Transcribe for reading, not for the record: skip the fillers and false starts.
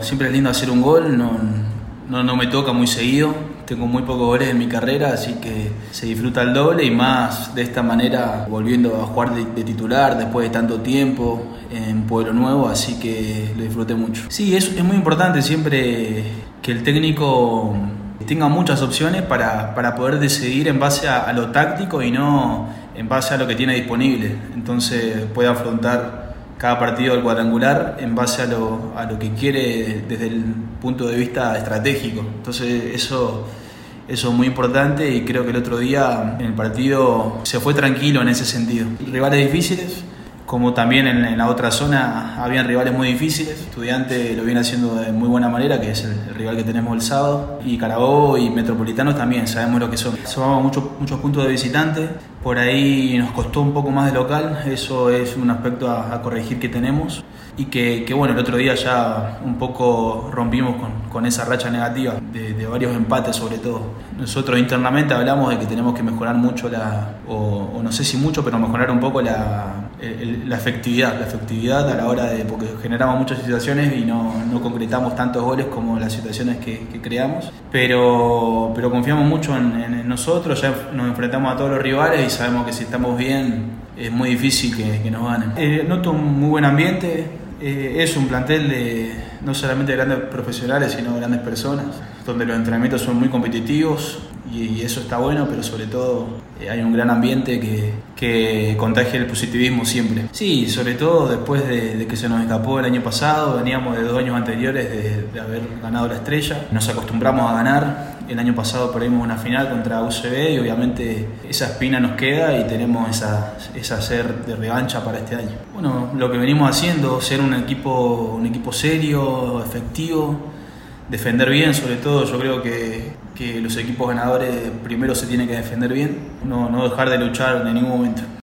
siempre es lindo hacer un gol, no me toca muy seguido, tengo muy pocos goles en mi carrera, así que se disfruta el doble y más de esta manera, volviendo a jugar de titular después de tanto tiempo en Pueblo Nuevo, así que lo disfruté mucho. Sí, es muy importante siempre que el técnico tenga muchas opciones para poder decidir en base a lo táctico y no en base a lo que tiene disponible. Entonces puede afrontar cada partido del cuadrangular en base a lo que quiere desde el punto de vista estratégico. Entonces eso es muy importante y creo que el otro día en el partido se fue tranquilo en ese sentido. Rivales difíciles, como también en la otra zona habían rivales muy difíciles. Estudiantes lo viene haciendo de muy buena manera, que es el rival que tenemos el sábado. Y Carabobo y Metropolitanos también, sabemos lo que son. Sumamos muchos puntos de visitante, por ahí nos costó un poco más de local, eso es un aspecto a corregir que tenemos. Y que bueno, el otro día ya un poco rompimos con esa racha negativa de varios empates sobre todo. Nosotros internamente hablamos de que tenemos que mejorar mucho o no sé si mucho, pero mejorar un poco la efectividad a la hora porque generamos muchas situaciones y no concretamos tantos goles como las situaciones que creamos, pero confiamos mucho en nosotros, ya nos enfrentamos a todos los rivales y sabemos que si estamos bien es muy difícil que nos ganen. Noto un muy buen ambiente. Es un plantel no solamente de grandes profesionales, sino de grandes personas, donde los entrenamientos son muy competitivos y eso está bueno, pero sobre todo hay un gran ambiente que contagia el positivismo siempre. Sí, sobre todo después de que se nos escapó el año pasado, veníamos de 2 años anteriores de haber ganado la Estrella, nos acostumbramos a ganar. El año pasado perdimos una final contra UCB y obviamente esa espina nos queda y tenemos esa sed de revancha para este año. Bueno, lo que venimos haciendo, ser un equipo serio, efectivo, defender bien sobre todo. Yo creo que los equipos ganadores primero se tienen que defender bien, no dejar de luchar en ningún momento.